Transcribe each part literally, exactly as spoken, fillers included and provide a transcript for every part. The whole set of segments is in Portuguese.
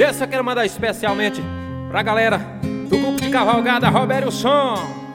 E essa eu quero mandar especialmente pra galera do grupo de cavalgada Robério Som.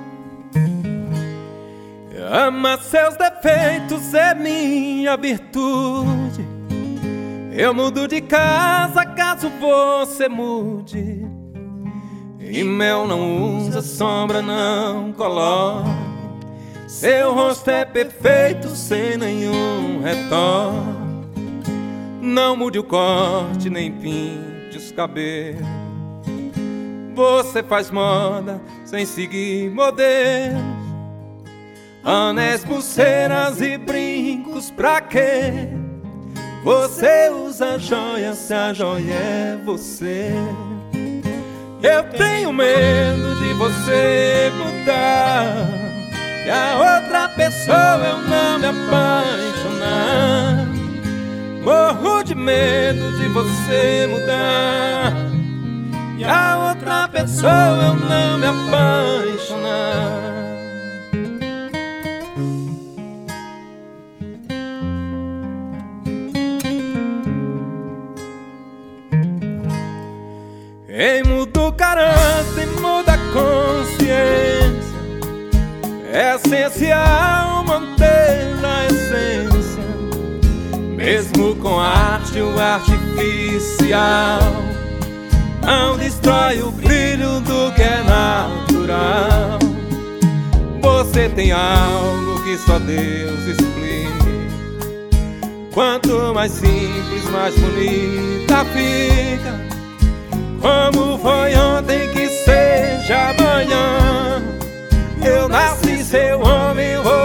Ama seus defeitos é minha virtude. Eu mudo de casa caso você mude. E mel não usa, sombra não coloque. Seu rosto é perfeito sem nenhum retoque. Não mude o corte nem pinte os cabelos. Você faz moda sem seguir modelos. Anéis, pulseiras e brincos pra quê? Você usa joia se a joia é você. Eu tenho medo de você mudar e a outra pessoa eu não me apaixonar. Morro de medo de você mudar e a outra pessoa eu não me apaixonar. Quem muda o caráter muda a consciência. É essencial manter a essência, mesmo com arte o artificial. Não destrói o brilho do que é natural. Você tem algo que só Deus explica. Quanto mais simples, mais bonita fica. Como foi ontem que seja amanhã. Eu nasci seu homem, vou